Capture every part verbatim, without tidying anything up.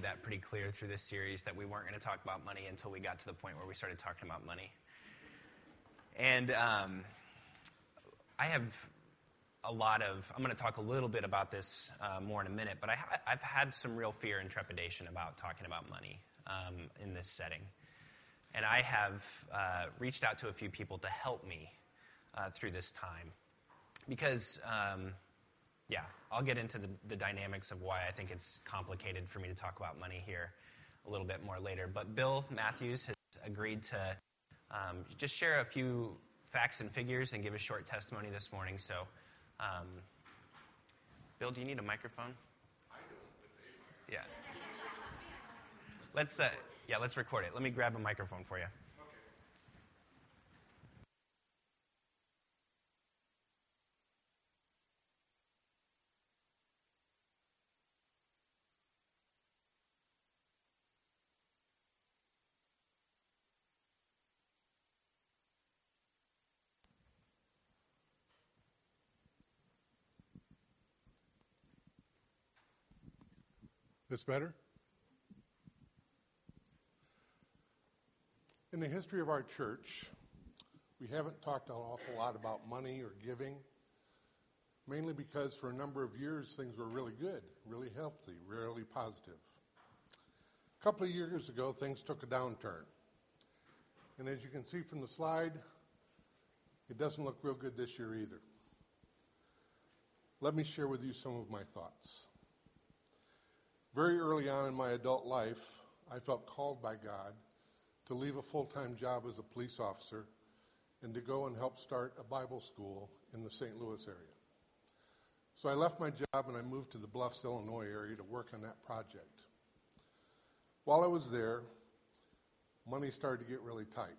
that pretty clear through this series that we weren't going to talk about money until we got to the point where we started talking about money. And um, I have a lot of, I'm going to talk a little bit about this uh, more in a minute, but I ha- I've had some real fear and trepidation about talking about money um, in this setting. And I have uh, reached out to a few people to help me uh, through this time. Because, um, yeah, I'll get into the, the dynamics of why I think it's complicated for me to talk about money here a little bit more later. But Bill Matthews has agreed to um, just share a few facts and figures and give a short testimony this morning. So, um, Bill, do you need a microphone? I don't. Yeah. Let's, uh, yeah, let's record it. Let me grab a microphone for you. This better? In the history of our church, we haven't talked an awful lot about money or giving, mainly because for a number of years things were really good, really healthy, really positive. A couple of years ago, things took a downturn. And as you can see from the slide, it doesn't look real good this year either. Let me share with you some of my thoughts. Very early on in my adult life, I felt called by God to leave a full-time job as a police officer and to go and help start a Bible school in the Saint Louis area. So I left my job and I moved to the Bluffs, Illinois area to work on that project. While I was there, money started to get really tight.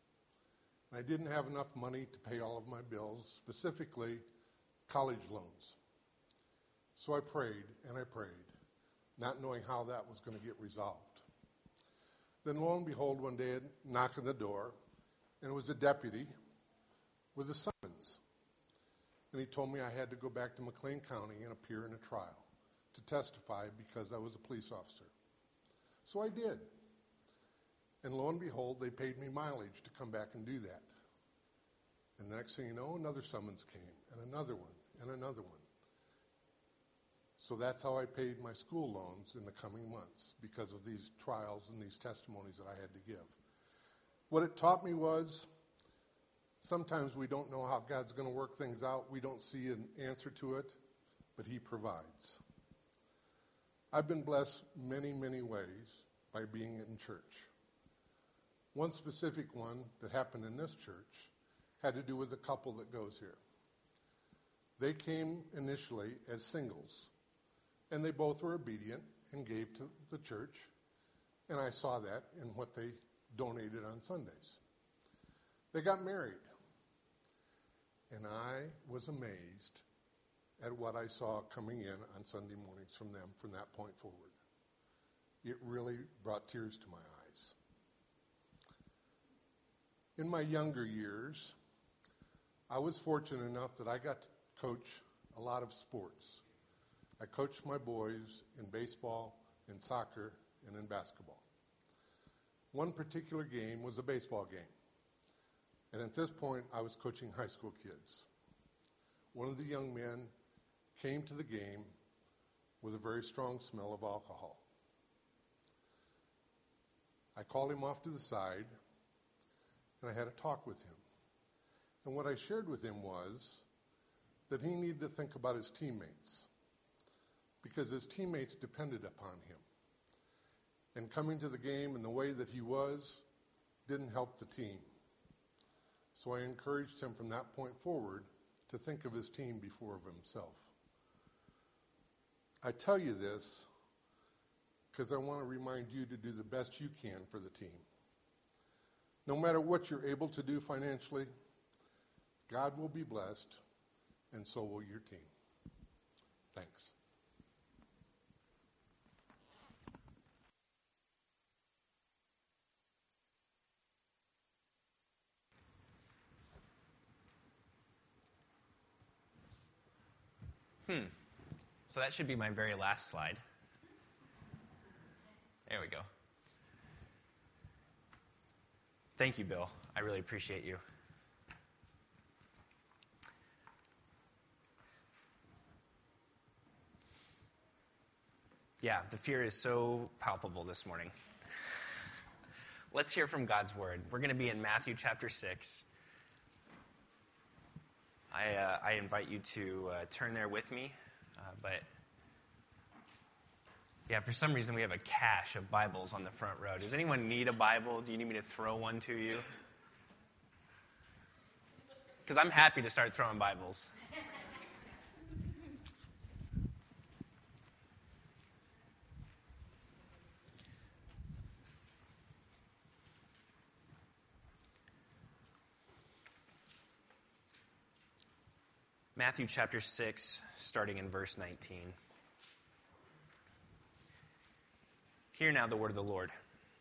I didn't have enough money to pay all of my bills, specifically college loans. So I prayed and I prayed, not knowing how that was going to get resolved. Then lo and behold, one day a knock on the door, and it was a deputy with a summons. And he told me I had to go back to McLean County and appear in a trial to testify because I was a police officer. So I did. And lo and behold, they paid me mileage to come back and do that. And the next thing you know, another summons came, and another one, and another one. So that's how I paid my school loans in the coming months, because of these trials and these testimonies that I had to give. What it taught me was sometimes we don't know how God's going to work things out. We don't see an answer to it, but He provides. I've been blessed many, many ways by being in church. One specific one that happened in this church had to do with a couple that goes here. They came initially as singles, and they both were obedient and gave to the church, and I saw that in what they donated on Sundays. They got married, and I was amazed at what I saw coming in on Sunday mornings from them from that point forward. It really brought tears to my eyes. In my younger years, I was fortunate enough that I got to coach a lot of sports. I coached my boys in baseball, in soccer, and in basketball. One particular game was a baseball game. And at this point, I was coaching high school kids. One of the young men came to the game with a very strong smell of alcohol. I called him off to the side, and I had a talk with him. And what I shared with him was that he needed to think about his teammates, because his teammates depended upon him. And coming to the game in the way that he was didn't help the team. So I encouraged him from that point forward to think of his team before of himself. I tell you this because I want to remind you to do the best you can for the team. No matter what you're able to do financially, God will be blessed, and so will your team. Thanks. Hmm. So that should be my very last slide. There we go. Thank you, Bill. I really appreciate you. Yeah, the fear is so palpable this morning. Let's hear from God's word. We're going to be in Matthew chapter six. I, uh, I invite you to uh, turn there with me, uh, but yeah, for some reason we have a cache of Bibles on the front row. Does anyone need a Bible? Do you need me to throw one to you? Because I'm happy to start throwing Bibles. Matthew chapter six, starting in verse nineteen. Hear now the word of the Lord.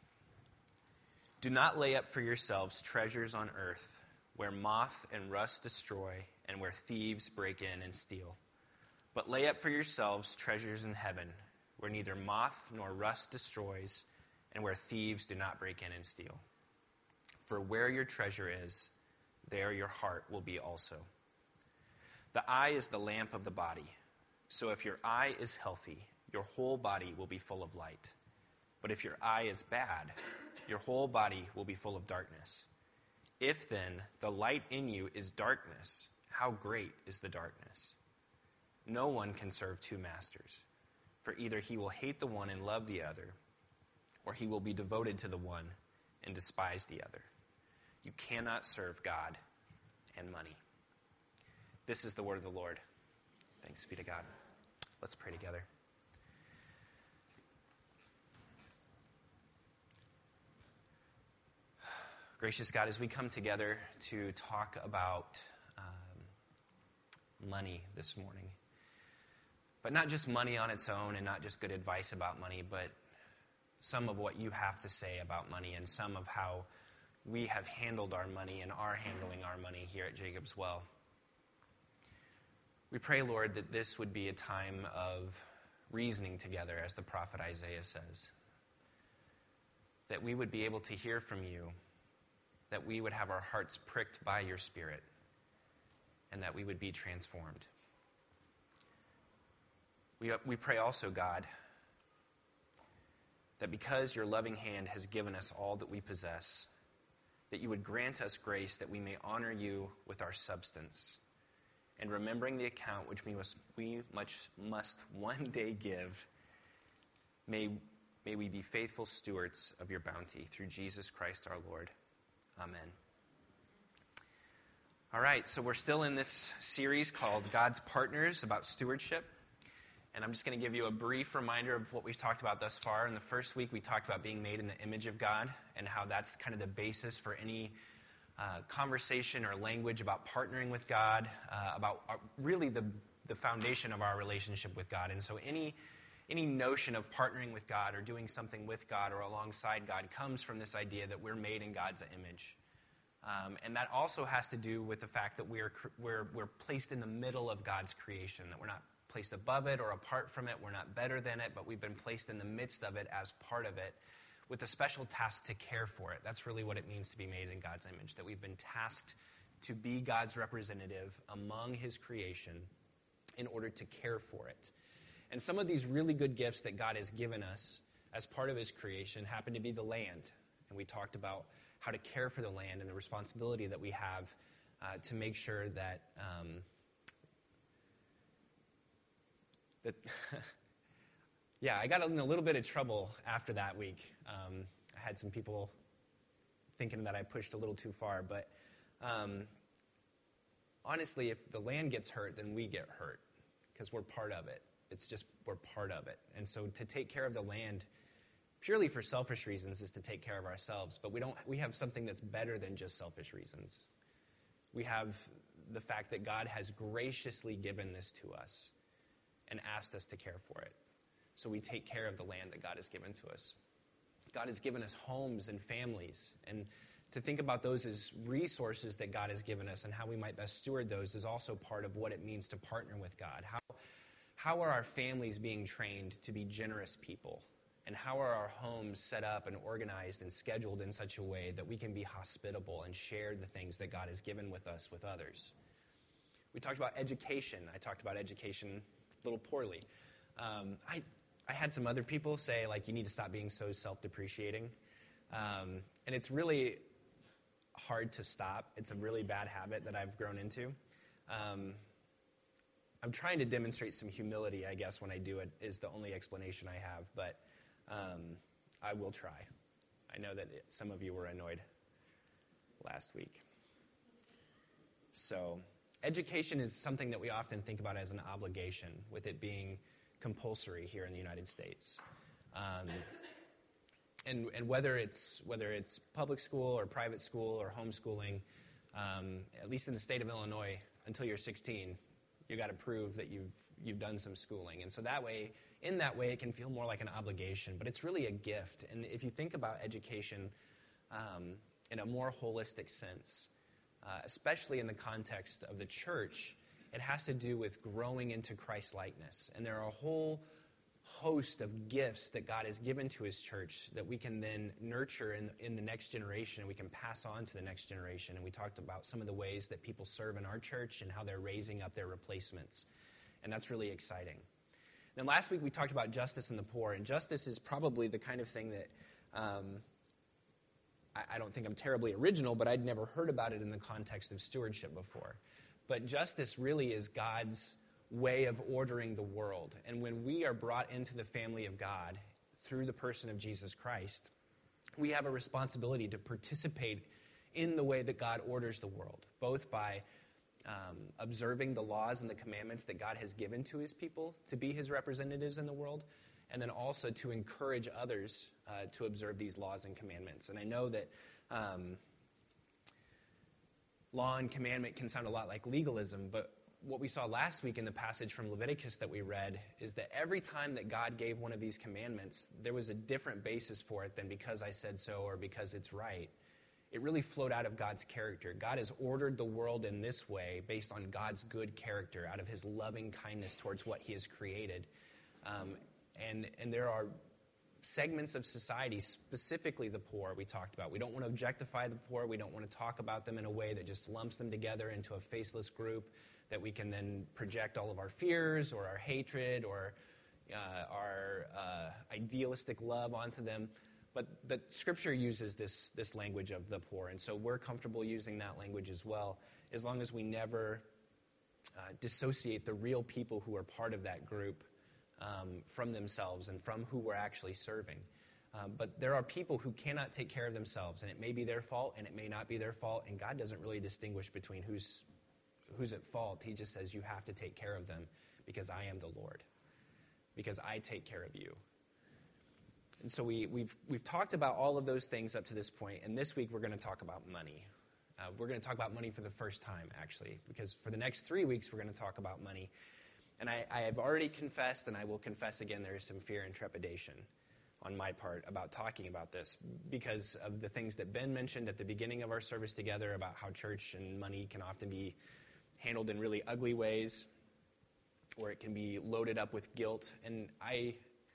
Do not lay up for yourselves treasures on earth, where moth and rust destroy, and where thieves break in and steal. But lay up for yourselves treasures in heaven, where neither moth nor rust destroys, and where thieves do not break in and steal. For where your treasure is, there your heart will be also. The eye is the lamp of the body. So if your eye is healthy, your whole body will be full of light. But if your eye is bad, your whole body will be full of darkness. If then the light in you is darkness, how great is the darkness? No one can serve two masters, for either he will hate the one and love the other, or he will be devoted to the one and despise the other. You cannot serve God and money. This is the word of the Lord. Thanks be to God. Let's pray together. Gracious God, as we come together to talk about um, money this morning, but not just money on its own and not just good advice about money, but some of what you have to say about money and some of how we have handled our money and are handling our money here at Jacob's Well. We pray, Lord, that this would be a time of reasoning together, as the prophet Isaiah says. That we would be able to hear from you, that we would have our hearts pricked by your Spirit, and that we would be transformed. We, we pray also, God, that because your loving hand has given us all that we possess, that you would grant us grace that we may honor you with our substance, and remembering the account which we must, we much must one day give, may, may we be faithful stewards of your bounty through Jesus Christ our Lord. Amen. All right, so we're still in this series called God's Partners, about stewardship. And I'm just going to give you a brief reminder of what we've talked about thus far. In the first week, we talked about being made in the image of God and how that's kind of the basis for any Uh, conversation or language about partnering with God, uh, about our, really the, the foundation of our relationship with God. And so any, any notion of partnering with God or doing something with God or alongside God comes from this idea that we're made in God's image. Um, and that also has to do with the fact that we're, we're, we're placed in the middle of God's creation, that we're not placed above it or apart from it, we're not better than it, but we've been placed in the midst of it as part of it, with a special task to care for it. That's really what it means to be made in God's image, that we've been tasked to be God's representative among his creation in order to care for it. And some of these really good gifts that God has given us as part of his creation happen to be the land. And we talked about how to care for the land and the responsibility that we have uh, to make sure that um, that Yeah, I got in a little bit of trouble after that week. Um, I had some people thinking that I pushed a little too far, but um, honestly, if the land gets hurt, then we get hurt because we're part of it. It's just, we're part of it. And so to take care of the land purely for selfish reasons is to take care of ourselves, but we don't. We have something that's better than just selfish reasons. We have the fact that God has graciously given this to us and asked us to care for it. So we take care of the land that God has given to us. God has given us homes and families. And to think about those as resources that God has given us and how we might best steward those is also part of what it means to partner with God. How, how are our families being trained to be generous people And how are our homes set up and organized and scheduled in such a way that we can be hospitable and share the things that God has given with us with others? We talked about education. I talked about education a little poorly. Um, I, I had some other people say, like, you need to stop being so self-depreciating. Um, and it's really hard to stop. It's a really bad habit that I've grown into. Um, I'm trying to demonstrate some humility, I guess, when I do it, is the only explanation I have. But um, I will try. I know that it, some of you were annoyed last week. So education is something that we often think about as an obligation, with it being compulsory here in the United States. Um, and, and whether it's whether it's public school or private school or homeschooling, um, at least in the state of Illinois, until you're sixteen, you got to prove that you've you've done some schooling. And so that way, in that way, it can feel more like an obligation, but it's really a gift. And if you think about education um, in a more holistic sense, uh, especially in the context of the church, it has to do with growing into Christ-likeness. And there are a whole host of gifts that God has given to his church that we can then nurture in, in the next generation, and we can pass on to the next generation. And we talked about some of the ways that people serve in our church and how they're raising up their replacements. And that's really exciting. Then last week we talked about justice and the poor, and justice is probably the kind of thing that um, I, I don't think I'm terribly original, but I'd never heard about it in the context of stewardship before. But justice really is God's way of ordering the world. And when we are brought into the family of God through the person of Jesus Christ, we have a responsibility to participate in the way that God orders the world, both by um, observing the laws and the commandments that God has given to his people to be his representatives in the world, and then also to encourage others uh, to observe these laws and commandments. And I know that um, law and commandment can sound a lot like legalism, but what we saw last week in the passage from Leviticus that we read is that every time that God gave one of these commandments, there was a different basis for it than because I said so or because it's right. It really flowed out of God's character. God has ordered the world in this way based on God's good character, out of his loving kindness towards what he has created. Um, and, and there are segments of society, specifically the poor, we talked about. We don't want to objectify the poor. We don't want to talk about them in a way that just lumps them together into a faceless group that we can then project all of our fears or our hatred or uh, our uh, idealistic love onto them. But the Scripture uses this, this language of the poor, and so we're comfortable using that language as well, as long as we never uh, dissociate the real people who are part of that group um, from themselves and from who we're actually serving. Um, but there are people who cannot take care of themselves, and it may be their fault and it may not be their fault, and God doesn't really distinguish between who's who's at fault. He just says you have to take care of them because I am the Lord, because I take care of you. And so we, we've we've talked about all of those things up to this point, and this week we're going to talk about money. Uh, we're going to talk about money for the first time, actually, because for the next three weeks we're going to talk about money. And I, I have already confessed, and I will confess again, there is some fear and trepidation on my part about talking about this because of the things that Ben mentioned at the beginning of our service together about how church and money can often be handled in really ugly ways, or it can be loaded up with guilt. And I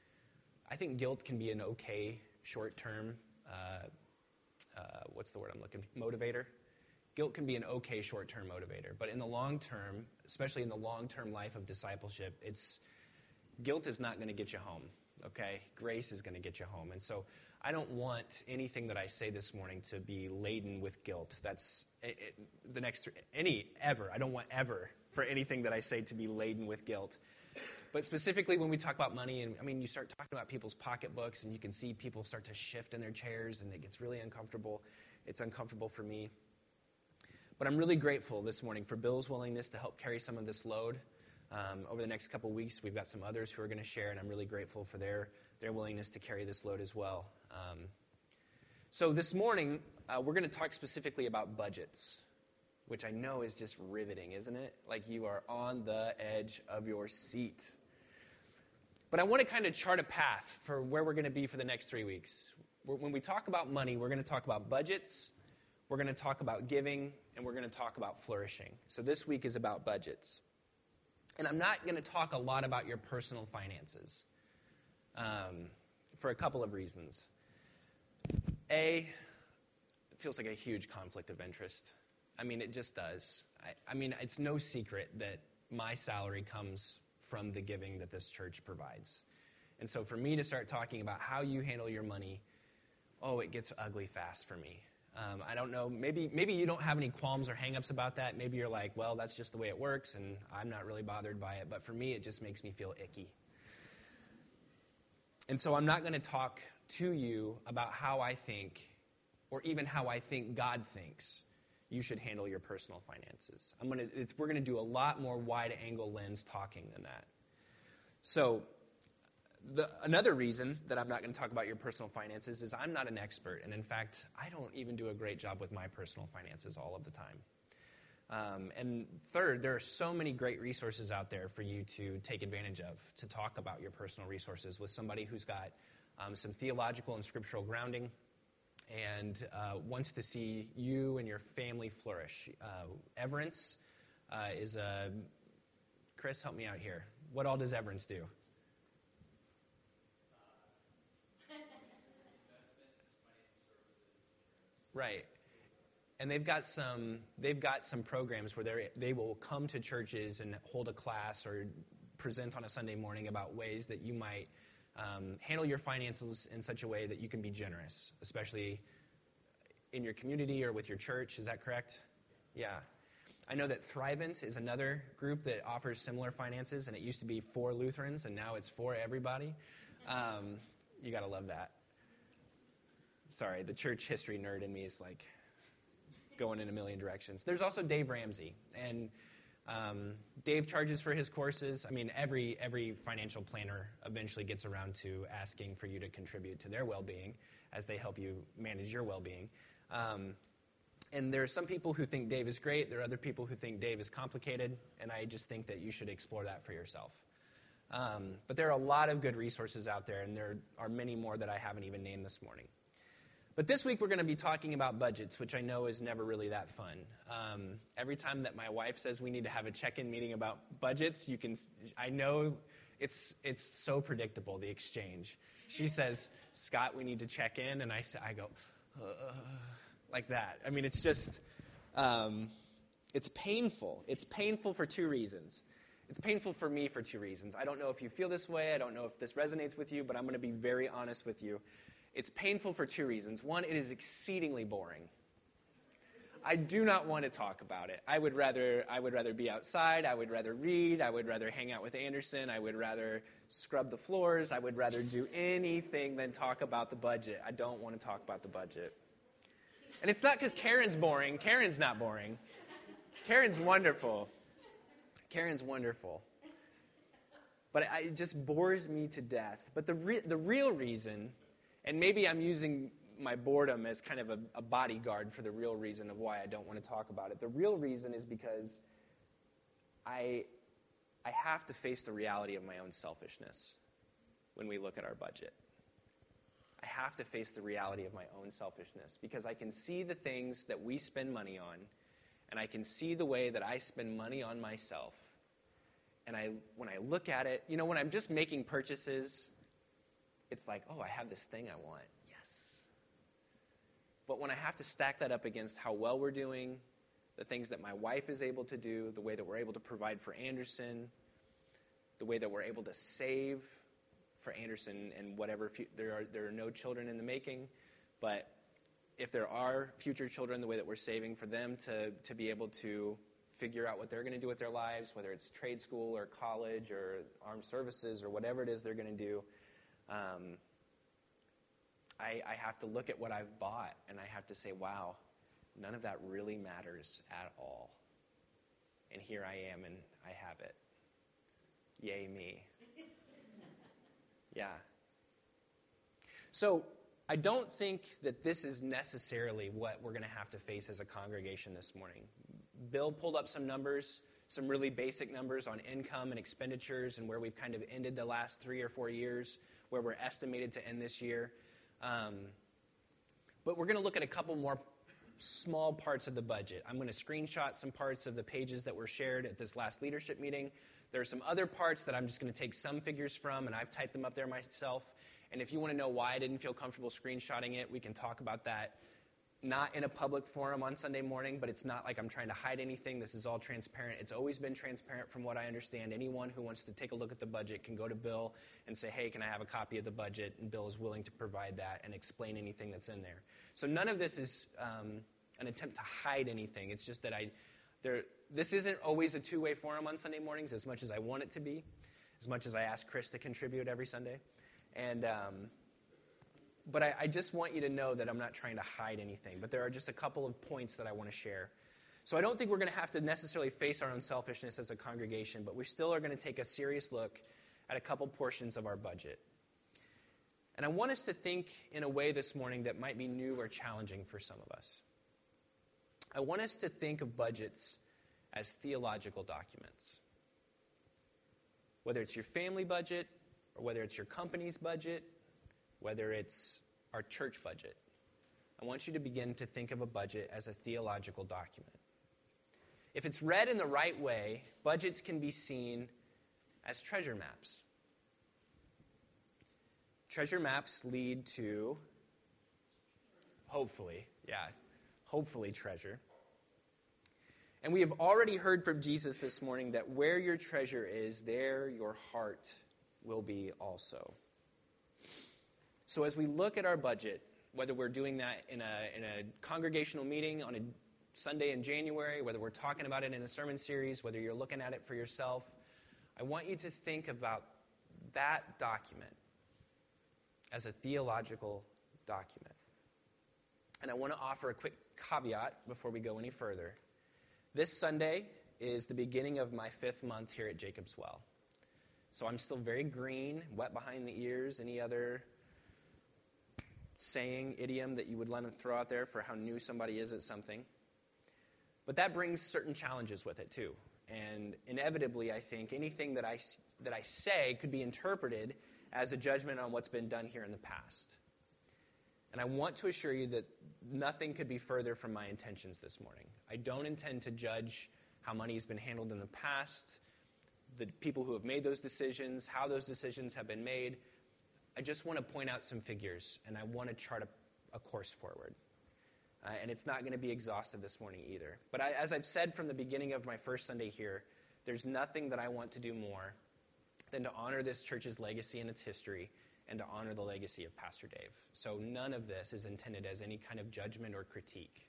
I think guilt can be an okay short-term, uh, uh, what's the word I'm looking for, motivator. Guilt can be an okay short-term motivator. But in the long term, especially in the long-term life of discipleship, it's guilt is not going to get you home, okay? Grace is going to get you home. And so I don't want anything that I say this morning to be laden with guilt. That's it, it, the next, any, ever. I don't want ever for anything that I say to be laden with guilt. But specifically when we talk about money, and I mean, you start talking about people's pocketbooks, and you can see people start to shift in their chairs, and it gets really uncomfortable. It's uncomfortable for me. But I'm really grateful this morning for Bill's willingness to help carry some of this load. Um, over the next couple weeks, we've got some others who are going to share, and I'm really grateful for their, their willingness to carry this load as well. Um, so this morning, uh, we're going to talk specifically about budgets, which I know is just riveting, isn't it? Like you are on the edge of your seat. But I want to kind of chart a path for where we're going to be for the next three weeks. When we talk about money, we're going to talk about budgets, we're going to talk about giving, and we're going to talk about flourishing. So this week is about budgets. And I'm not going to talk a lot about your personal finances. Um, for a couple of reasons. A, it feels like a huge conflict of interest. I mean, it just does. I, I mean, it's no secret that my salary comes from the giving that this church provides. And so for me to start talking about how you handle your money, oh, it gets ugly fast for me. Um, I don't know, maybe maybe you don't have any qualms or hang-ups about that. Maybe you're like, well, that's just the way it works, and I'm not really bothered by it. But for me, it just makes me feel icky. And so I'm not going to talk to you about how I think, or even how I think God thinks you should handle your personal finances. I'm gonna, it's, we're going to do a lot more wide-angle lens talking than that. So the, another reason that I'm not going to talk about your personal finances is I'm not an expert. And in fact, I don't even do a great job with my personal finances all of the time. Um, and third, there are so many great resources out there for you to take advantage of, to talk about your personal resources with somebody who's got um, some theological and scriptural grounding and uh, wants to see you and your family flourish. Uh, Everence uh, is a... Chris, help me out here. What all does Everence do? Right. And they've got some they've got some programs where they they will come to churches and hold a class or present on a Sunday morning about ways that you might um, handle your finances in such a way that you can be generous, especially in your community or with your church. Is that correct? Yeah. I know that Thrivent is another group that offers similar finances, and it used to be for Lutherans, and now it's for everybody. Um, you got to love that. Sorry, the church history nerd in me is like going in a million directions. There's also Dave Ramsey, and um, Dave charges for his courses. I mean, every every financial planner eventually gets around to asking for you to contribute to their well-being as they help you manage your well-being. Um, and there are some people who think Dave is great. There are other people who think Dave is complicated, and I just think that you should explore that for yourself. Um, but there are a lot of good resources out there, and there are many more that I haven't even named this morning. But this week we're going to be talking about budgets, which I know is never really that fun. Um, every time that my wife says we need to have a check-in meeting about budgets, you can. I know it's it's so predictable, the exchange. She says, "Scott, we need to check in," and I say, I go, uh, like that. I mean, it's just, um, it's painful. It's painful for two reasons. It's painful for me for two reasons. I don't know if you feel this way. I don't know if this resonates with you, but I'm going to be very honest with you. It's painful for two reasons. One, it is exceedingly boring. I do not want to talk about it. I would rather I would rather be outside. I would rather read. I would rather hang out with Anderson. I would rather scrub the floors. I would rather do anything than talk about the budget. I don't want to talk about the budget. And it's not because Karen's boring. Karen's not boring. Karen's wonderful. Karen's wonderful. But it, it just bores me to death. But the re- the real reason... And maybe I'm using my boredom as kind of a, a bodyguard for the real reason of why I don't want to talk about it. The real reason is because I, I have to face the reality of my own selfishness when we look at our budget. I have to face the reality of my own selfishness because I can see the things that we spend money on, and I can see the way that I spend money on myself. And I, when I look at it, you know, when I'm just making purchases, it's like, oh, I have this thing I want. Yes. But when I have to stack that up against how well we're doing, the things that my wife is able to do, the way that we're able to provide for Anderson, the way that we're able to save for Anderson and whatever, fu- there are there are no children in the making, but if there are future children, the way that we're saving for them to, to be able to figure out what they're going to do with their lives, whether it's trade school or college or armed services or whatever it is they're going to do, Um, I, I have to look at what I've bought, and I have to say, wow, none of that really matters at all. And here I am, and I have it. Yay me. Yeah. So I don't think that this is necessarily what we're going to have to face as a congregation this morning. Bill pulled up some numbers, some really basic numbers on income and expenditures and where we've kind of ended the last three or four years, where we're estimated to end this year. Um, but we're going to look at a couple more small parts of the budget. I'm going to screenshot some parts of the pages that were shared at this last leadership meeting. There are some other parts that I'm just going to take some figures from, and I've typed them up there myself. And if you want to know why I didn't feel comfortable screenshotting it, we can talk about that. Not in a public forum on Sunday morning, but it's not like I'm trying to hide anything. This is all transparent. It's always been transparent from what I understand. Anyone who wants to take a look at the budget can go to Bill and say, hey, can I have a copy of the budget? And Bill is willing to provide that and explain anything that's in there. So none of this is um, an attempt to hide anything. It's just that I, there. This isn't always a two-way forum on Sunday mornings as much as I want it to be, as much as I ask Chris to contribute every Sunday. And... Um, But I, I just want you to know that I'm not trying to hide anything. But there are just a couple of points that I want to share. So I don't think we're going to have to necessarily face our own selfishness as a congregation, but we still are going to take a serious look at a couple portions of our budget. And I want us to think in a way this morning that might be new or challenging for some of us. I want us to think of budgets as theological documents. Whether it's your family budget, or whether it's your company's budget, whether it's our church budget, I want you to begin to think of a budget as a theological document. If it's read in the right way, budgets can be seen as treasure maps. Treasure maps lead to, hopefully, yeah, hopefully treasure. And we have already heard from Jesus this morning that where your treasure is, there your heart will be also. So as we look at our budget, whether we're doing that in a, in a congregational meeting on a Sunday in January, whether we're talking about it in a sermon series, whether you're looking at it for yourself, I want you to think about that document as a theological document. And I want to offer a quick caveat before we go any further. This Sunday is the beginning of my fifth month here at Jacob's Well. So I'm still very green, wet behind the ears, any other saying, idiom that you would let them throw out there for how new somebody is at something. But that brings certain challenges with it too. And inevitably, I think anything that I, that I say could be interpreted as a judgment on what's been done here in the past. And I want to assure you that nothing could be further from my intentions this morning. I don't intend to judge how money has been handled in the past, the people who have made those decisions, how those decisions have been made. I just want to point out some figures, and I want to chart a, a course forward. Uh, and it's not going to be exhaustive this morning either. But I, as I've said from the beginning of my first Sunday here, there's nothing that I want to do more than to honor this church's legacy and its history and to honor the legacy of Pastor Dave. So none of this is intended as any kind of judgment or critique,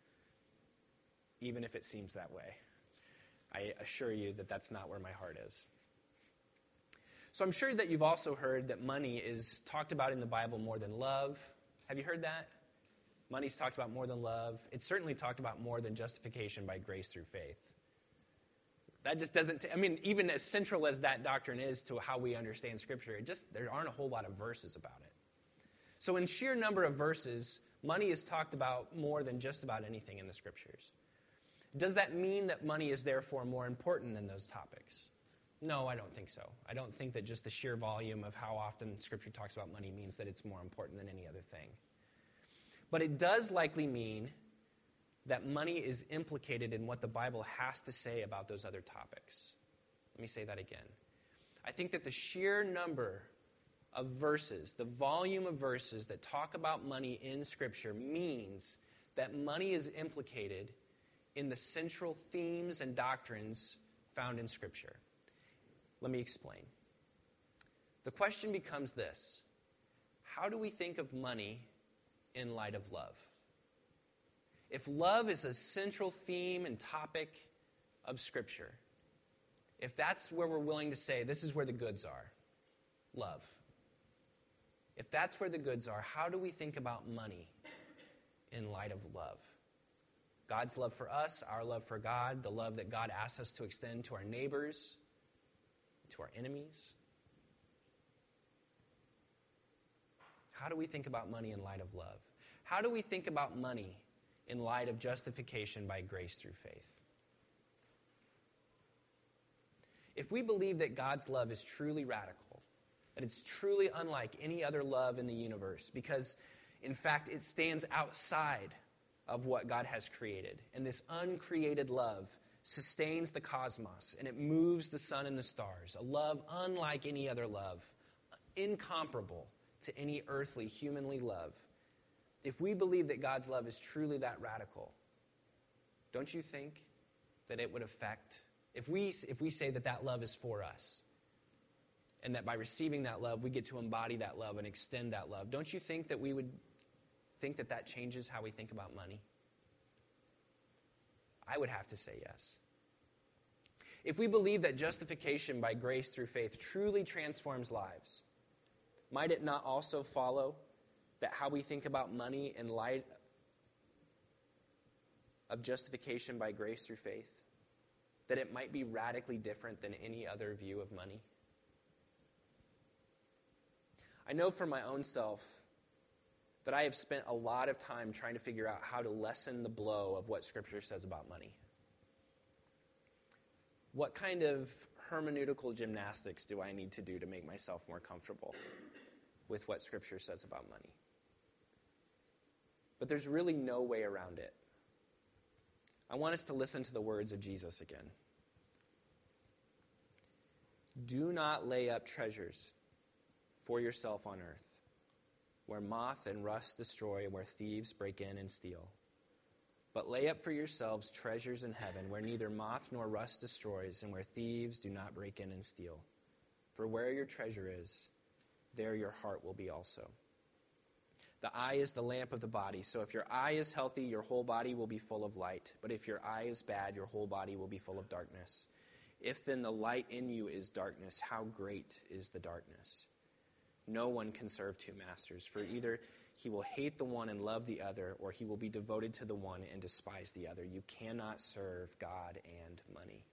even if it seems that way. I assure you that that's not where my heart is. So I'm sure that you've also heard that money is talked about in the Bible more than love. Have you heard that? Money's talked about more than love. It's certainly talked about more than justification by grace through faith. That just doesn't, t- I mean, even as central as that doctrine is to how we understand Scripture, it just, there aren't a whole lot of verses about it. So in sheer number of verses, money is talked about more than just about anything in the Scriptures. Does that mean that money is therefore more important than those topics? No, I don't think so. I don't think that just the sheer volume of how often Scripture talks about money means that it's more important than any other thing. But it does likely mean that money is implicated in what the Bible has to say about those other topics. Let me say that again. I think that the sheer number of verses, the volume of verses that talk about money in Scripture means that money is implicated in the central themes and doctrines found in Scripture. Let me explain. The question becomes this: how do we think of money in light of love? If love is a central theme and topic of Scripture, if that's where we're willing to say this is where the goods are, love. If that's where the goods are, how do we think about money in light of love? God's love for us, our love for God, the love that God asks us to extend to our neighbors, to our enemies. How do we think about money in light of love? How do we think about money in light of justification by grace through faith? If we believe that God's love is truly radical, that it's truly unlike any other love in the universe, because, in fact, it stands outside of what God has created, and this uncreated love sustains the cosmos, and it moves the sun and the stars, a love unlike any other love, incomparable to any earthly, humanly love, if we believe that God's love is truly that radical, don't you think that it would affect, if we, if we say that that love is for us, and that by receiving that love, we get to embody that love and extend that love, don't you think that we would think that that changes how we think about money? I would have to say yes. If we believe that justification by grace through faith truly transforms lives, might it not also follow that how we think about money in light of justification by grace through faith, that it might be radically different than any other view of money? I know for my own self that I have spent a lot of time trying to figure out how to lessen the blow of what Scripture says about money. What kind of hermeneutical gymnastics do I need to do to make myself more comfortable with what Scripture says about money? But there's really no way around it. I want us to listen to the words of Jesus again. Do not lay up treasures for yourself on earth, where moth and rust destroy and where thieves break in and steal. But lay up for yourselves treasures in heaven, where neither moth nor rust destroys, and where thieves do not break in and steal. For where your treasure is, there your heart will be also. The eye is the lamp of the body, so if your eye is healthy, your whole body will be full of light. But if your eye is bad, your whole body will be full of darkness. If then the light in you is darkness, how great is the darkness? No one can serve two masters, for either he will hate the one and love the other, or he will be devoted to the one and despise the other. You cannot serve God and money.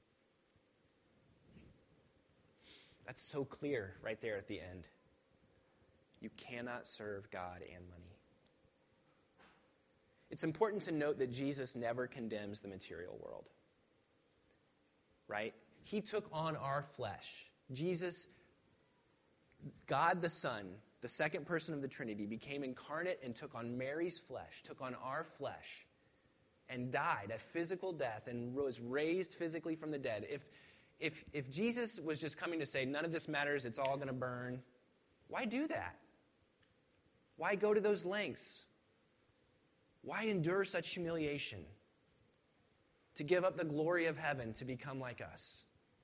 That's so clear right there at the end. You cannot serve God and money. It's important to note that Jesus never condemns the material world. Right? He took on our flesh. Jesus, God the Son, the second person of the Trinity, became incarnate and took on Mary's flesh, took on our flesh, and died a physical death and was raised physically from the dead. If, if, if Jesus was just coming to say, none of this matters, it's all going to burn, why do that? Why go to those lengths? Why endure such humiliation? To give up the glory of heaven to become like us?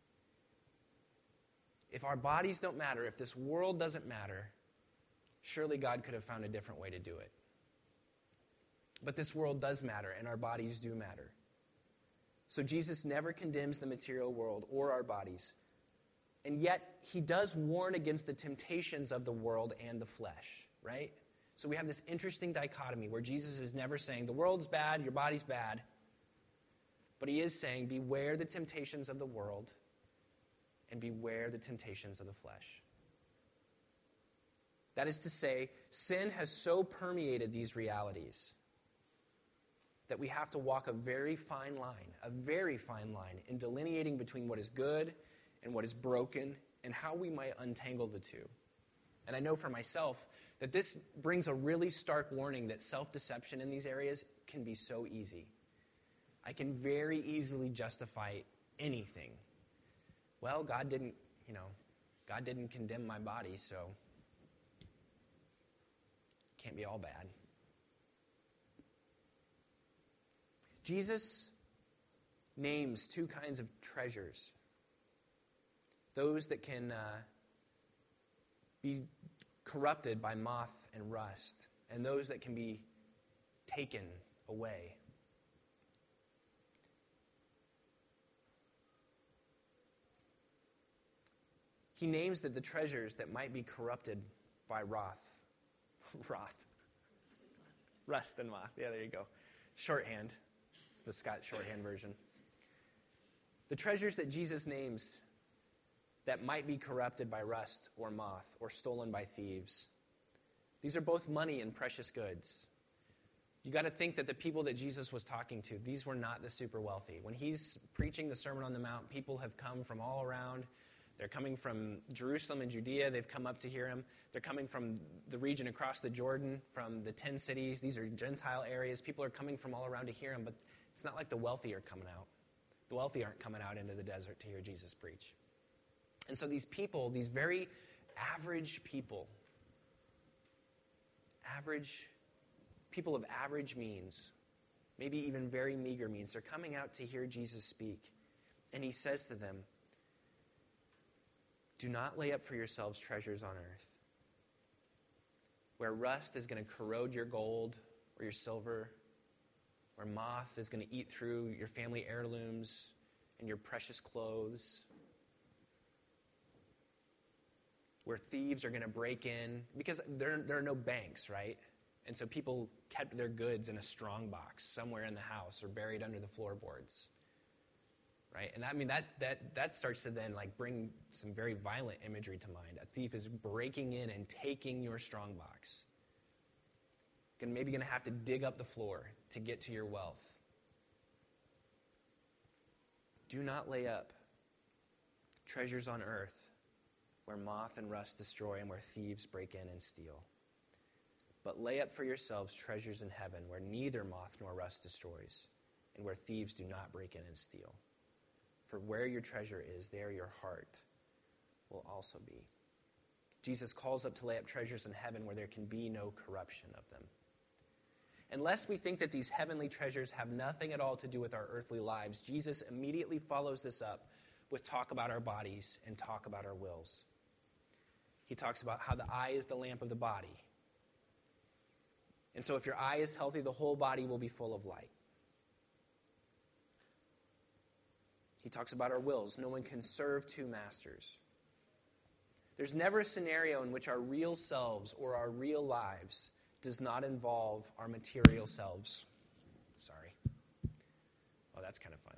If our bodies don't matter, if this world doesn't matter, surely God could have found a different way to do it. But this world does matter, and our bodies do matter. So Jesus never condemns the material world or our bodies. And yet, he does warn against the temptations of the world and the flesh, right? So we have this interesting dichotomy where Jesus is never saying, the world's bad, your body's bad. But he is saying, beware the temptations of the world and beware the temptations of the flesh. That is to say, sin has so permeated these realities that we have to walk a very fine line, a very fine line in delineating between what is good and what is broken and how we might untangle the two. And I know for myself that this brings a really stark warning that self-deception in these areas can be so easy. I can very easily justify anything. Well, God didn't, you know, God didn't condemn my body, so it can't be all bad. Jesus names two kinds of treasures. Those that can uh, be corrupted by moth and rust, and those that can be taken away. He names that the treasures that might be corrupted by wrath, wrath, rust and moth. Yeah, there you go. Shorthand. It's the Scott shorthand version. The treasures that Jesus names that might be corrupted by rust or moth or stolen by thieves. These are both money and precious goods. You got to think that the people that Jesus was talking to, these were not the super wealthy. When he's preaching the Sermon on the Mount, people have come from all around. They're coming from Jerusalem and Judea. They've come up to hear him. They're coming from the region across the Jordan, from the ten cities. These are Gentile areas. People are coming from all around to hear him, but it's not like the wealthy are coming out. The wealthy aren't coming out into the desert to hear Jesus preach. And so these people, these very average people, average, people of average means, maybe even very meager means, they're coming out to hear Jesus speak. And he says to them, do not lay up for yourselves treasures on earth, where rust is going to corrode your gold or your silver, where moth is going to eat through your family heirlooms and your precious clothes, where thieves are going to break in, because there, there are no banks, right? And so people kept their goods in a strong box somewhere in the house or buried under the floorboards, right? And I mean, that that that starts to then like bring some very violent imagery to mind. A thief is breaking in and taking your strong box. And maybe going to have to dig up the floor to get to your wealth. Do not lay up treasures on earth where moth and rust destroy and where thieves break in and steal. But lay up for yourselves treasures in heaven where neither moth nor rust destroys and where thieves do not break in and steal. For where your treasure is, there your heart will also be. Jesus calls up to lay up treasures in heaven where there can be no corruption of them. Unless we think that these heavenly treasures have nothing at all to do with our earthly lives, Jesus immediately follows this up with talk about our bodies and talk about our wills. He talks about how the eye is the lamp of the body. And so if your eye is healthy, the whole body will be full of light. He talks about our wills. No one can serve two masters. There's never a scenario in which our real selves or our real lives does not involve our material selves. Sorry. Oh, that's kind of fun.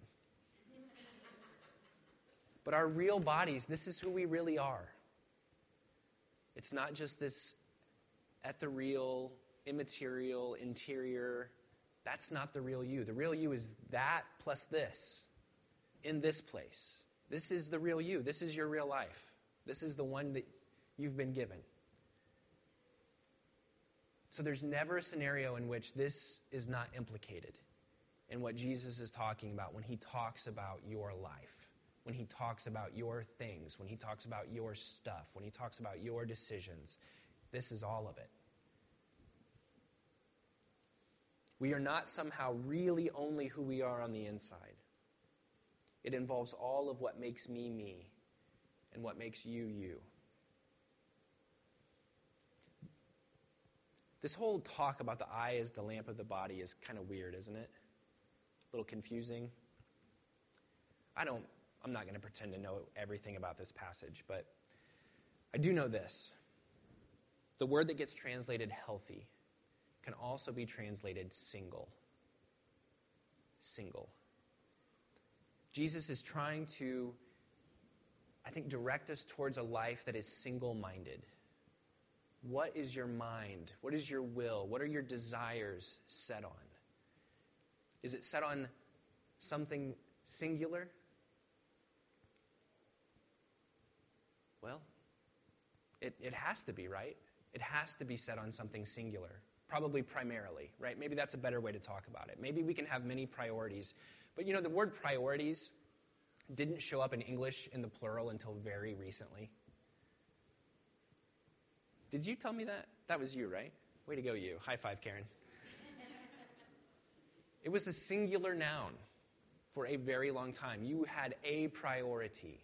But our real bodies, this is who we really are. It's not just this ethereal, immaterial, interior. That's not the real you. The real you is that plus this, in this place. This is the real you. This is your real life. This is the one that you've been given. So there's never a scenario in which this is not implicated in what Jesus is talking about when he talks about your life, when he talks about your things, when he talks about your stuff, when he talks about your decisions. This is all of it. We are not somehow really only who we are on the inside. It involves all of what makes me me and what makes you you. This whole talk about the eye as the lamp of the body is kind of weird, isn't it? A little confusing. I don't, I'm not going to pretend to know everything about this passage, but I do know this. The word that gets translated healthy can also be translated single. Single. Jesus is trying to, I think, direct us towards a life that is single-minded. What is your mind? What is your will? What are your desires set on? Is it set on something singular? Well, it, it has to be, right? It has to be set on something singular, probably primarily, right? Maybe that's a better way to talk about it. Maybe we can have many priorities. But you know, the word priorities didn't show up in English in the plural until very recently. Did you tell me that? That was you, right? Way to go, you. High five, Karen. It was a singular noun for a very long time. You had a priority.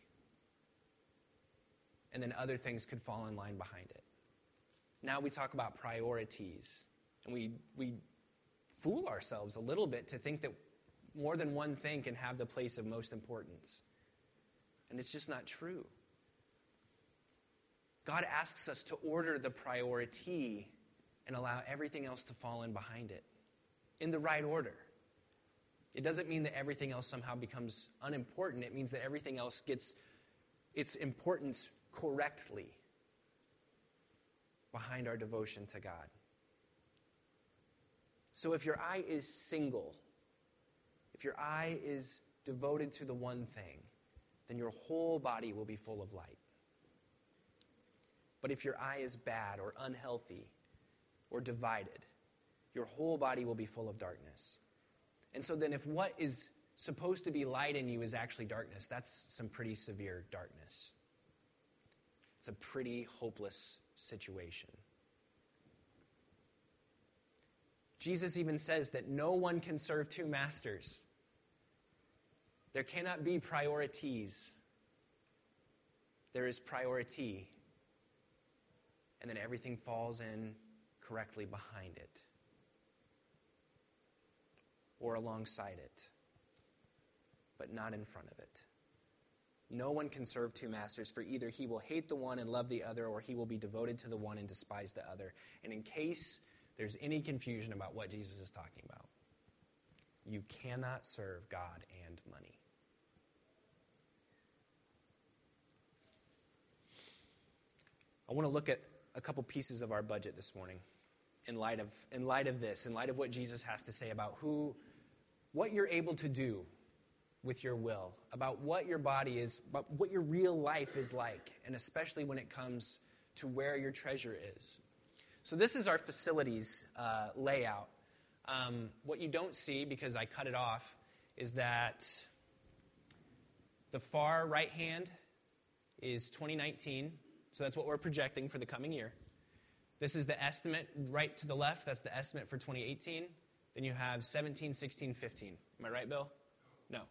And then other things could fall in line behind it. Now we talk about priorities. And we, we fool ourselves a little bit to think that more than one thing can have the place of most importance. And it's just not true. God asks us to order the priority and allow everything else to fall in behind it in the right order. It doesn't mean that everything else somehow becomes unimportant. It means that everything else gets its importance correctly behind our devotion to God. So if your eye is single, if your eye is devoted to the one thing, then your whole body will be full of light. But if your eye is bad or unhealthy or divided, your whole body will be full of darkness. And so then if what is supposed to be light in you is actually darkness, that's some pretty severe darkness. It's a pretty hopeless situation. Jesus even says that no one can serve two masters. There cannot be priorities. There is priority. And then everything falls in correctly behind it or alongside it, but not in front of it. No one can serve two masters, for either he will hate the one and love the other, or he will be devoted to the one and despise the other. And in case there's any confusion about what Jesus is talking about, you cannot serve God and money. I want to look at a couple pieces of our budget this morning in light of in light of this, in light of what Jesus has to say about who, what you're able to do with your will, about what your body is, about what your real life is like, and especially when it comes to where your treasure is. So this is our facilities uh, layout. Um, what you don't see, because I cut it off, is that the far right hand is twenty nineteen, so that's what we're projecting for the coming year. This is the estimate right to the left, that's the estimate for twenty eighteen. Then you have seventeen, sixteen, fifteen. Am I right, Bill? No.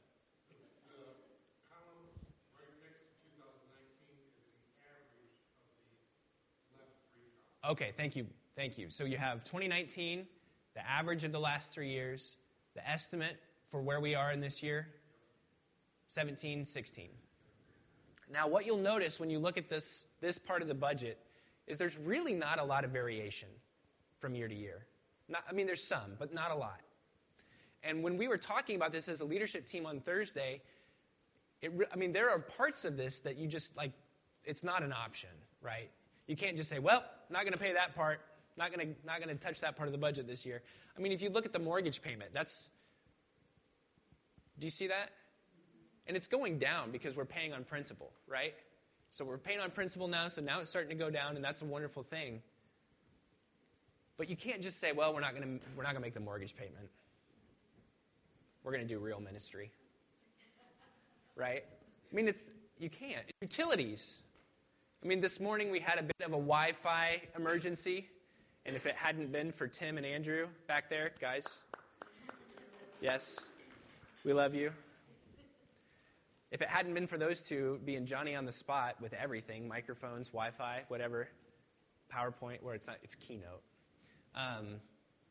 Okay, thank you. Thank you. So you have twenty nineteen, the average of the last three years, the estimate for where we are in this year, seventeen, sixteen. Now, what you'll notice when you look at this, this part of the budget is there's really not a lot of variation from year to year. Not, I mean, there's some, but not a lot. And when we were talking about this as a leadership team on Thursday, it, I mean, there are parts of this that you just, like, it's not an option, right? You can't just say, well, not going to pay that part, not going to not going to touch that part of the budget this year. I mean, if you look at the mortgage payment, that's, do you see that? And it's going down because we're paying on principal, right? So we're paying on principal now, so now it's starting to go down, and that's a wonderful thing. But you can't just say, well, we're not going to we're not going to make the mortgage payment. We're going to do real ministry. Right? I mean, it's you can't. Utilities. I mean, this morning we had a bit of a Wi-Fi emergency, and if it hadn't been for Tim and Andrew back there, guys, yes, we love you. If it hadn't been for those two being Johnny on the spot with everything, microphones, Wi-Fi, whatever, PowerPoint, where it's not, it's Keynote. Um,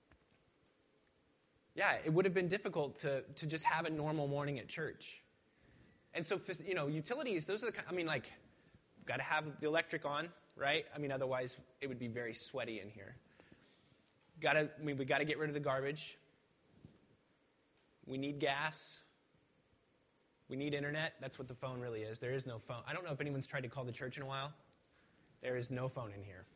yeah, it would have been difficult to to just have a normal morning at church. And so, you know, utilities, those are the kind, I mean, like, got to have the electric on, right? I mean, otherwise it would be very sweaty in here. Got to, I mean, we got to get rid of the garbage. We need gas. We need internet. That's what the phone really is. There is no phone. I don't know if anyone's tried to call the church in a while. There is no phone in here.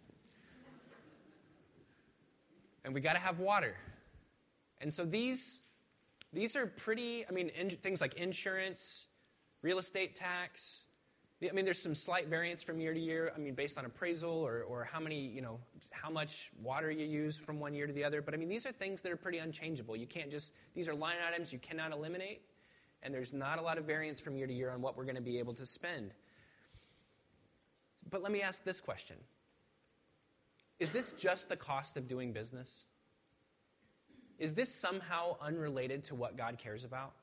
And we got to have water. And so these, these are pretty, I mean, in, things like insurance, real estate tax. I mean, there's some slight variance from year to year. I mean, based on appraisal or, or how many, you know, how much water you use from one year to the other. But I mean, these are things that are pretty unchangeable. You can't just, these are line items you cannot eliminate. And there's not a lot of variance from year to year on what we're going to be able to spend. But let me ask this question. Is this just the cost of doing business? Is this somehow unrelated to what God cares about?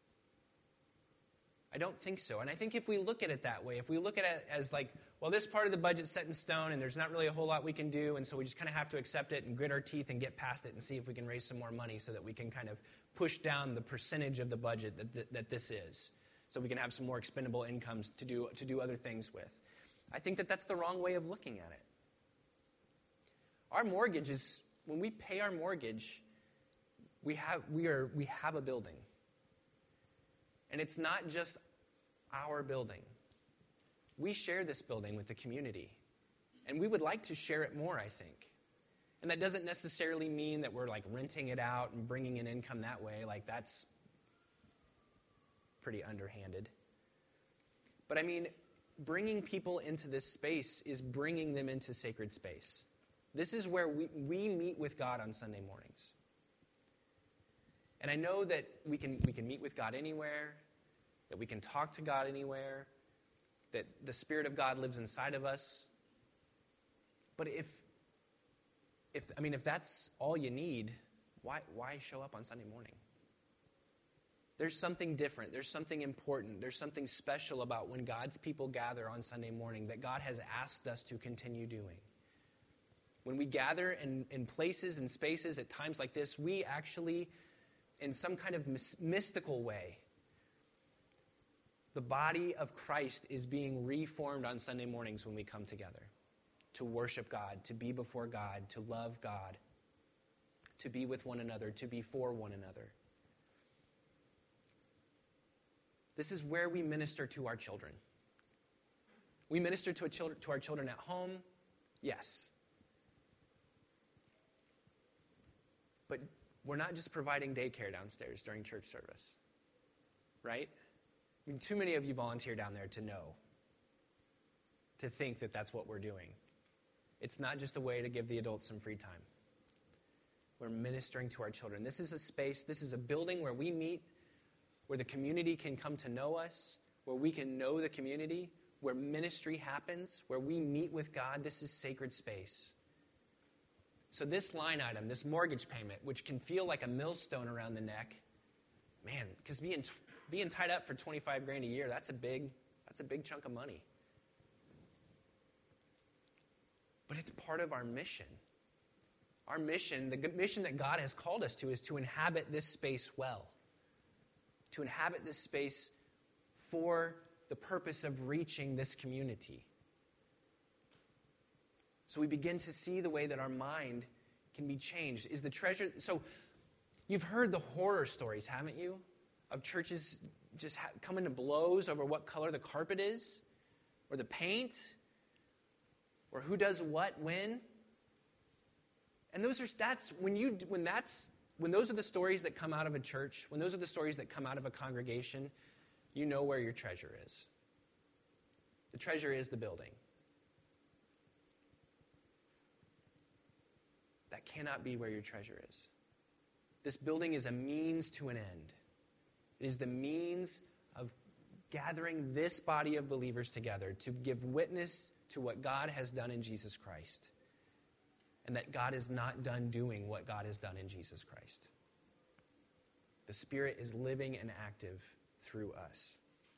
I don't think so. And I think if we look at it that way, if we look at it as like, well, this part of the budget's set in stone and there's not really a whole lot we can do, and so we just kind of have to accept it and grit our teeth and get past it and see if we can raise some more money so that we can kind of push down the percentage of the budget that, that, that this is, so we can have some more expendable incomes to do, to do other things with. I think that that's the wrong way of looking at it. Our mortgage is, when we pay our mortgage, we have, we are, we have a building. And it's not just our building. We share this building with the community. And we would like to share it more, I think. And that doesn't necessarily mean that we're like renting it out and bringing in income that way. Like, that's pretty underhanded. But I mean, bringing people into this space is bringing them into sacred space. This is where we, we meet with God on Sunday mornings. And I know that we can we can meet with God anywhere, that we can talk to God anywhere, that the Spirit of God lives inside of us. But if, if I mean, if that's all you need, why, why show up on Sunday morning? There's something different. There's something important. There's something special about when God's people gather on Sunday morning that God has asked us to continue doing. When we gather in, in places and spaces at times like this, we actually, in some kind of mis- mystical way, the body of Christ is being reformed on Sunday mornings when we come together to worship God, to be before God, to love God, to be with one another, to be for one another. This is where we minister to our children. We minister to, a children, to our children at home, yes. But we're not just providing daycare downstairs during church service, right? I mean, too many of you volunteer down there to know, to think that that's what we're doing. It's not just a way to give the adults some free time. We're ministering to our children. This is a space, this is a building where we meet, where the community can come to know us, where we can know the community, where ministry happens, where we meet with God. This is sacred space. So this line item, this mortgage payment, which can feel like a millstone around the neck, man, because being being tied up for twenty-five grand a year, that's a big, that's a big chunk of money. But it's part of our mission. Our mission, the mission that God has called us to, is to inhabit this space well. To inhabit this space for the purpose of reaching this community. So we begin to see the way that our mind can be changed. Is the treasure... So you've heard the horror stories, haven't you? Of churches just ha- coming to blows over what color the carpet is, or the paint, or who does what when. And those are that's when you when that's when those are the stories that come out of a church, when those are the stories that come out of a congregation, you know where your treasure is. The treasure is the building. That cannot be where your treasure is. This building is a means to an end. It is the means of gathering this body of believers together to give witness to what God has done in Jesus Christ. And that God is not done doing what God has done in Jesus Christ. The Spirit is living and active through us.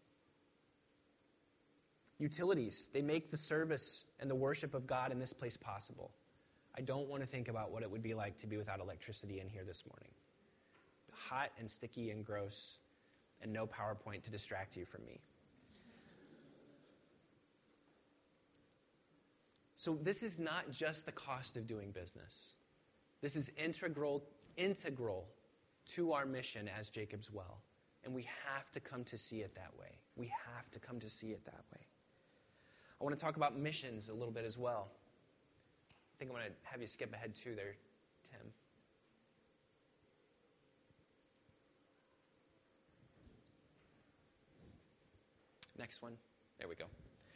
Utilities, they make the service and the worship of God in this place possible. I don't want to think about what it would be like to be without electricity in here this morning. Hot and sticky and gross, and no PowerPoint to distract you from me. So this is not just the cost of doing business. This is integral, integral to our mission as Jacob's Well. And we have to come to see it that way. We have to come to see it that way. I want to talk about missions a little bit as well. I think I'm going to have you skip ahead too there, Tim. Next one. There we go.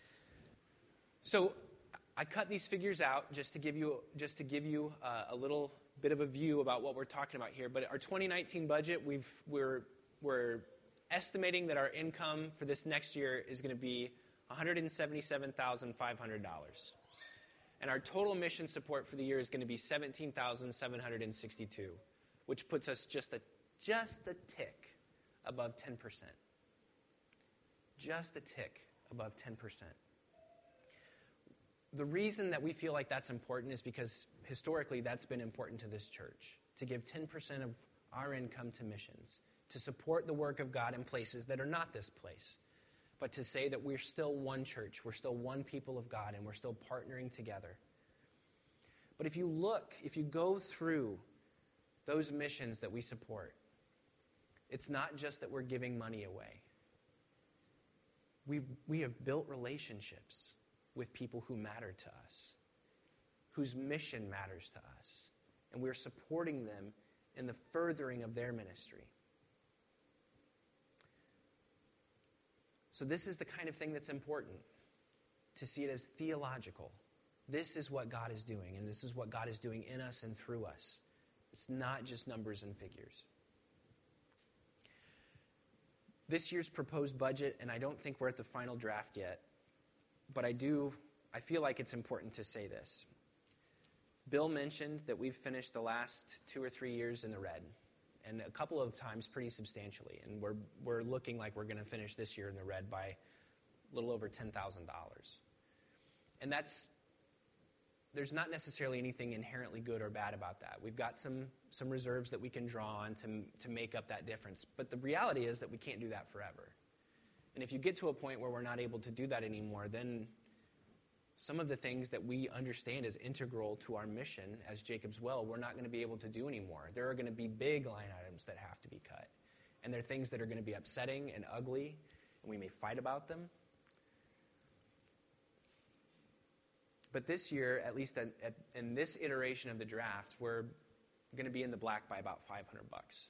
So I cut these figures out just to give you just to give you uh, a little bit of a view about what we're talking about here. But our twenty nineteen budget, we've we're we're estimating that our income for this next year is going to be one hundred seventy-seven thousand five hundred dollars. And our total mission support for the year is going to be seventeen thousand seven hundred sixty-two dollars, which puts us just a just a tick above ten percent. Just a tick above ten percent. The reason that we feel like that's important is because historically that's been important to this church, to give ten percent of our income to missions, to support the work of God in places that are not this place, but to say that we're still one church, we're still one people of God, and we're still partnering together. But if you look, if you go through those missions that we support, it's not just that we're giving money away. We, we have built relationships with people who matter to us, whose mission matters to us, and we're supporting them in the furthering of their ministry. So this is the kind of thing that's important, to see it as theological. This is what God is doing, and this is what God is doing in us and through us. It's not just numbers and figures. This year's proposed budget, and I don't think we're at the final draft yet, but I do, I feel like it's important to say this. Bill mentioned that we've finished the last two or three years in the red, and a couple of times pretty substantially. And we're we're looking like we're going to finish this year in the red by a little over ten thousand dollars. And that's, there's not necessarily anything inherently good or bad about that. We've got some some reserves that we can draw on to, to make up that difference. But the reality is that we can't do that forever. And if you get to a point where we're not able to do that anymore, then some of the things that we understand as integral to our mission as Jacob's Well, we're not going to be able to do anymore. There are going to be big line items that have to be cut. And there are things that are going to be upsetting and ugly, and we may fight about them. But this year, at least at, at, in this iteration of the draft, we're going to be in the black by about five hundred bucks.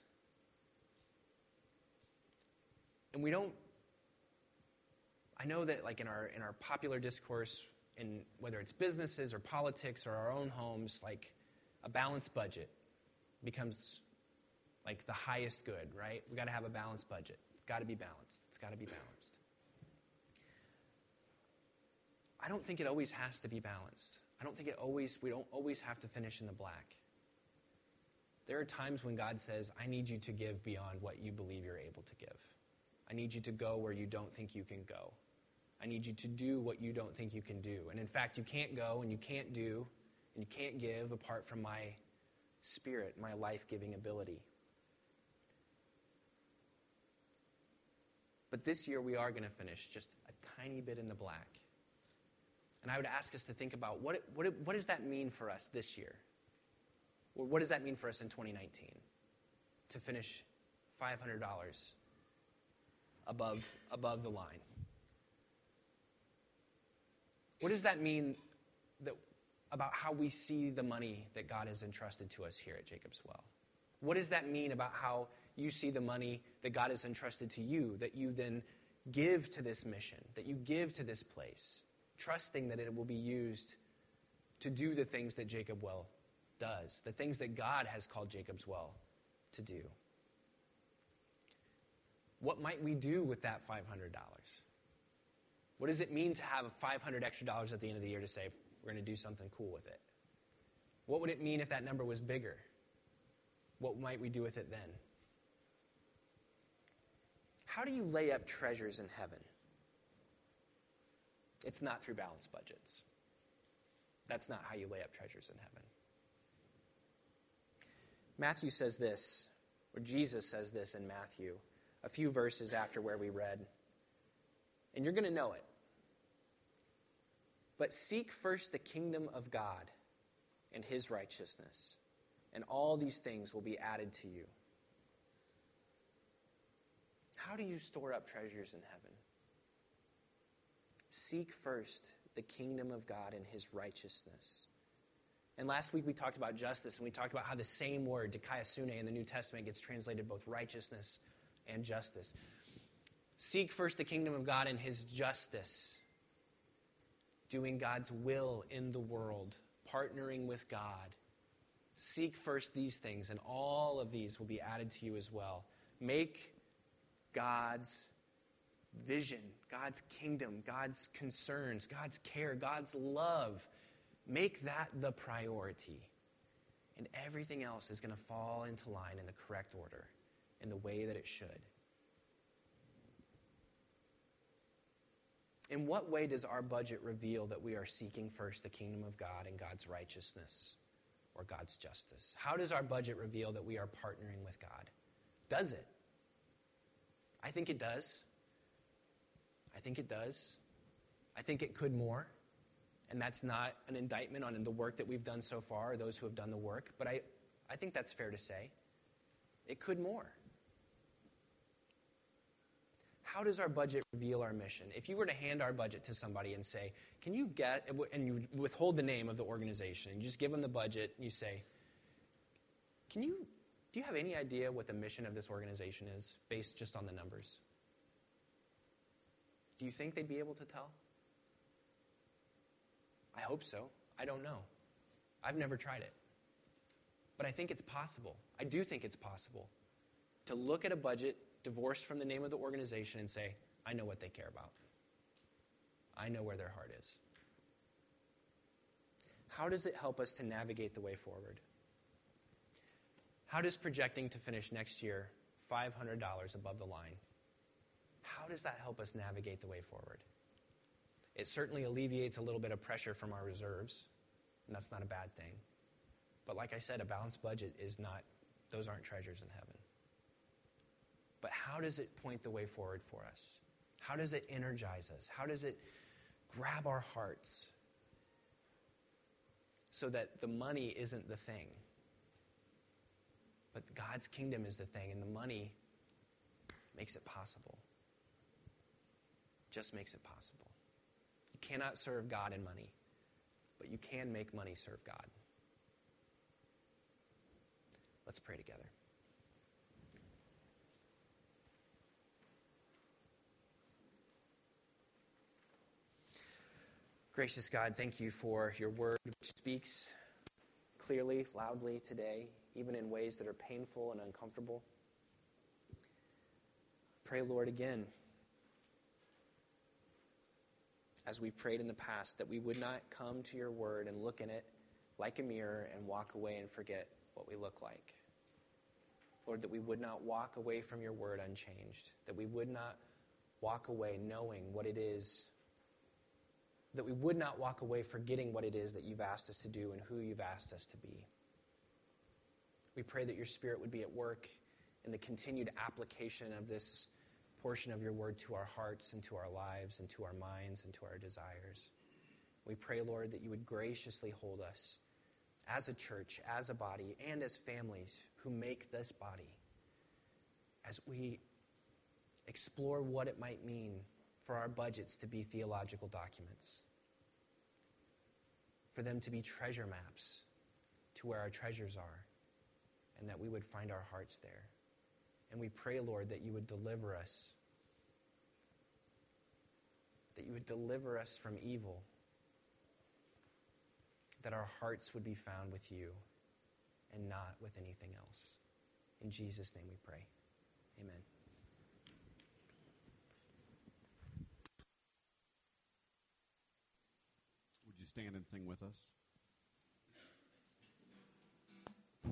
And we don't, I know that like in our in our popular discourse, in whether it's businesses or politics or our own homes, like a balanced budget becomes like the highest good, right? We got to have a balanced budget. It's got to be balanced. It's got to be balanced. I don't think it always has to be balanced. I don't think it always, we don't always have to finish in the black. There are times when God says, I need you to give beyond what you believe you're able to give. I need you to go where you don't think you can go. I need you to do what you don't think you can do. And in fact, you can't go and you can't do and you can't give apart from my spirit, my life-giving ability. But this year we are going to finish just a tiny bit in the black. And I would ask us to think about what, what, what does that mean for us this year? Or what does that mean for us in twenty nineteen? To finish five hundred dollars above, above the line. What does that mean that, about how we see the money that God has entrusted to us here at Jacob's Well? What does that mean about how you see the money that God has entrusted to you, that you then give to this mission, that you give to this place, trusting that it will be used to do the things that Jacob Well does, the things that God has called Jacob's Well to do? What might we do with that five hundred dollars? What does it mean to have five hundred extra dollars at the end of the year to say, we're going to do something cool with it? What would it mean if that number was bigger? What might we do with it then? How do you lay up treasures in heaven? It's not through balanced budgets. That's not how you lay up treasures in heaven. Matthew says this, or Jesus says this in Matthew, a few verses after where we read, and you're going to know it. But seek first the kingdom of God and his righteousness, and all these things will be added to you. How do you store up treasures in heaven? Seek first the kingdom of God and his righteousness. And last week we talked about justice, and we talked about how the same word, dikaiosune, in the New Testament gets translated both righteousness and justice. Seek first the kingdom of God and his justice. Doing God's will in the world, partnering with God. Seek first these things, and all of these will be added to you as well. Make God's vision, God's kingdom, God's concerns, God's care, God's love. Make that the priority. And everything else is going to fall into line in the correct order, in the way that it should. In what way does our budget reveal that we are seeking first the kingdom of God and God's righteousness or God's justice? How does our budget reveal that we are partnering with God? Does it? I think it does. I think it does. I think it could more. And that's not an indictment on the work that we've done so far or those who have done the work. But I, I think that's fair to say. It could more. How does our budget reveal our mission? If you were to hand our budget to somebody and say, can you get, and you withhold the name of the organization, and you just give them the budget, and you say, can you, do you have any idea what the mission of this organization is, based just on the numbers? Do you think they'd be able to tell? I hope so. I don't know. I've never tried it. But I think it's possible. I do think it's possible to look at a budget divorced from the name of the organization and say, I know what they care about. I know where their heart is. how does it help us to navigate the way forward? How does projecting to finish next year five hundred dollars above the line, how does that help us navigate the way forward? It certainly alleviates a little bit of pressure from our reserves, and that's not a bad thing. But like I said, a balanced budget is not, those aren't treasures in heaven. But how does it point the way forward for us? How does it energize us? How does it grab our hearts so that the money isn't the thing? But God's kingdom is the thing, and the money makes it possible. Just makes it possible. You cannot serve God in money, but you can make money serve God. Let's pray together. Gracious God, thank you for your word which speaks clearly, loudly today, even in ways that are painful and uncomfortable. Pray, Lord, again, as we've prayed in the past, that we would not come to your word and look in it like a mirror and walk away and forget what we look like. Lord, that we would not walk away from your word unchanged, that we would not walk away knowing what it is, that we would not walk away forgetting what it is that you've asked us to do and who you've asked us to be. We pray that your Spirit would be at work in the continued application of this portion of your word to our hearts and to our lives and to our minds and to our desires. We pray, Lord, that you would graciously hold us as a church, as a body, and as families who make this body, as we explore what it might mean for our budgets to be theological documents, for them to be treasure maps to where our treasures are, and that we would find our hearts there. And we pray, Lord, that you would deliver us, that you would deliver us from evil, that our hearts would be found with you and not with anything else. In Jesus' name we pray. Amen. Would you stand and sing with us?